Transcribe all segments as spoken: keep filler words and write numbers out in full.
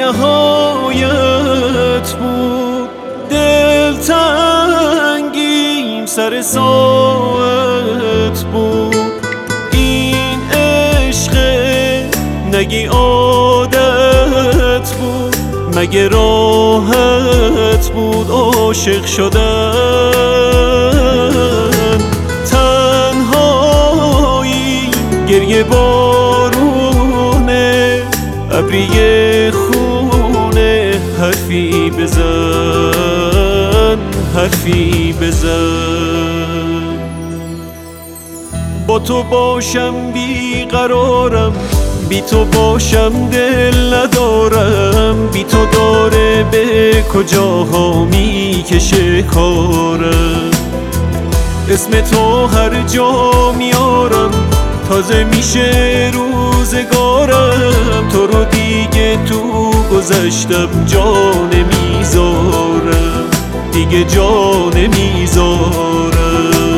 نهایت بود، دلتنگیم سر ساعت بود. این عشق نگی عادت بود، مگه راحت بود عاشق شدن؟ تنهایی گریه بارونه، ابری خونه، حرفی بزن، حرفی بزن. با تو باشم بیقرارم، بی تو باشم دل ندارم، بی تو داره به کجاها میکشه کارم. اسم تو هر جا میارم تازه میشه روزگارم، تو رو دیگه تو گذشتم جا نمیذارم، دیگه جا نمیذارم.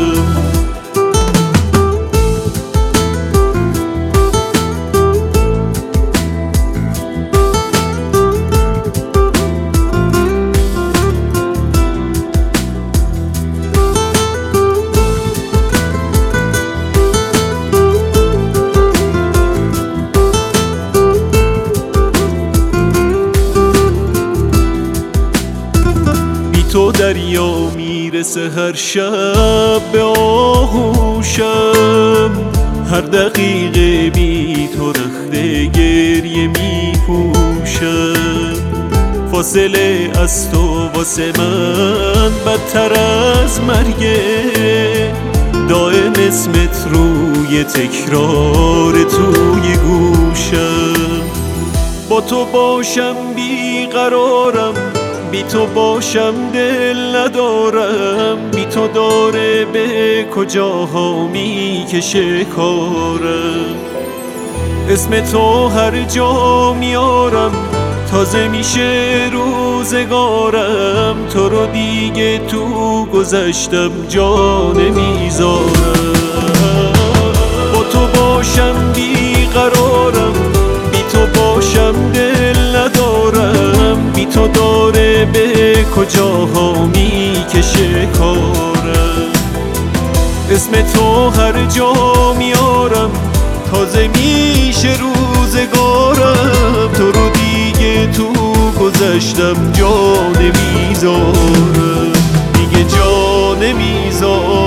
تو دریا میرسه هر شب به آغوشم، هر دقیقه بی تو رخت گریه میپوشم. فاصله از تو واسه من بدتر از مرگه، دائم اسمت روی تکرار توی گوشم. با تو باشم بیقرارم، بی تو باشم دل ندارم، بی تو داره به کجاها میکشه کارم. اسم تو هر جا میارم تازه میشه روزگارم، تو رو دیگه تو گذشتم جا نمیذارم. با تو باشم بیقرارم، بی تو باشم دل ندارم، بی تو داره به کجاها میکشه کارم. اسم تو هر جا میارم تازه میشه روزگارم، تو رو دیگه تو گذشتم جا نمیذارم، دیگه جا نمیذارم.